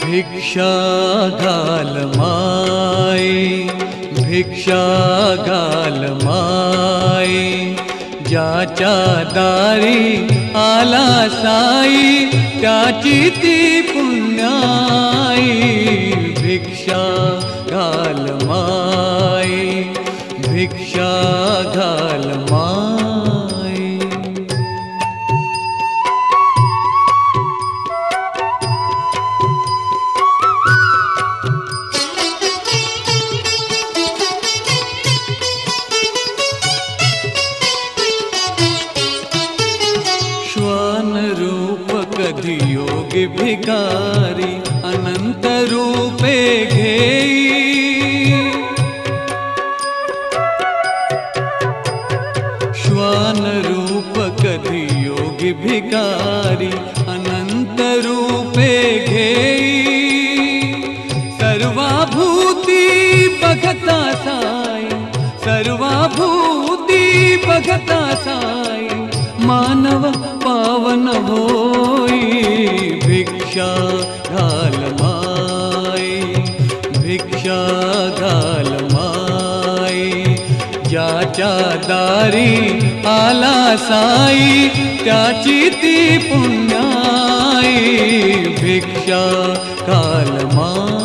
भिक्षा घाल माई, भिक्षा घाल माई, ज्याच्या दारी आला साई त्याची ती पुण्याई। भिक्षा घाल माई, भिक्षा घाल माई। श्वान रूप कधी योगी भिकारी अनंत रूपे घेई। श्वान रूप कधी योगी भिकारी अनंत रूपे घेई। सर्वाभूती बघता साई, सर्वाभूती बघता साई, मानव पावन होई। भिक्षा घाल माई, भिक्षा घाल माई, ज्याच्या दारी आला साई त्याची ती पुण्याई। भिक्षा घाल माई।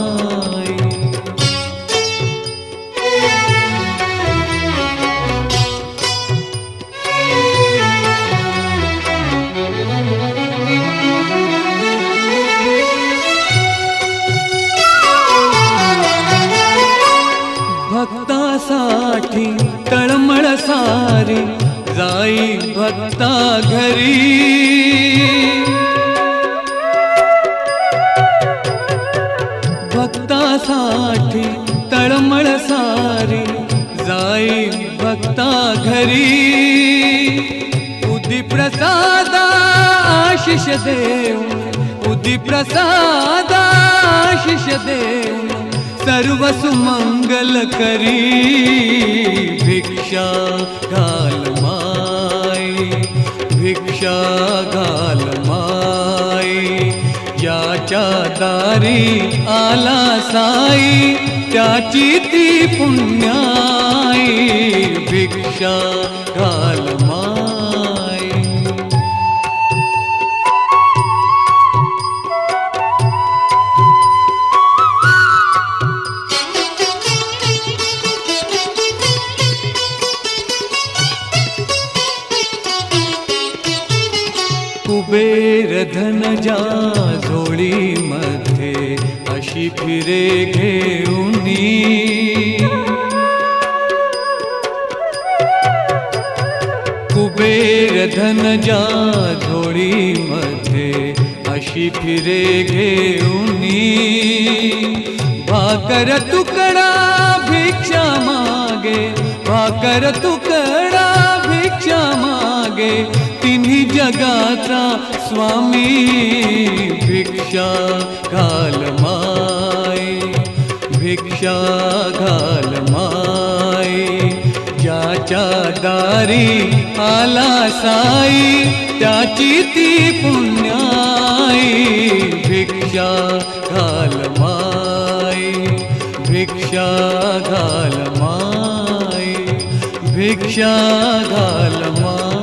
भक्तासाठी तळमळ सारी जाई भक्ता घरी। भक्तासाठी तळमळ सारी जाई भक्ता घरी। उदी प्रसादा आशिष देव, उदी प्रसादा आशिष देव, सर्व सुमंगल करी। भिक्षा घाल माई, भिक्षा घाल माई, ज्याच्या दारी आला साई त्याची ती पुण्याई। भिक्षा घाल माई। कुबेर धन ज्या झोळी मध्ये अशी फिरे घेऊनी। कुबेर धन ज्या झोळी मध्ये अशी फिरे घेऊनी। भाकर तुकडा भिक्षा मागे, भाकर तुकडा भिक्षा मागे, तिन्ही जगाचा स्वामी। भिक्षा घाल माई, भिक्षा घाल माई, ज्याच्या दारी आला साई त्याची ती पुण्याई। भिक्षा घाल माई, भिक्षा घाल माई, भिक्षा घाल माई।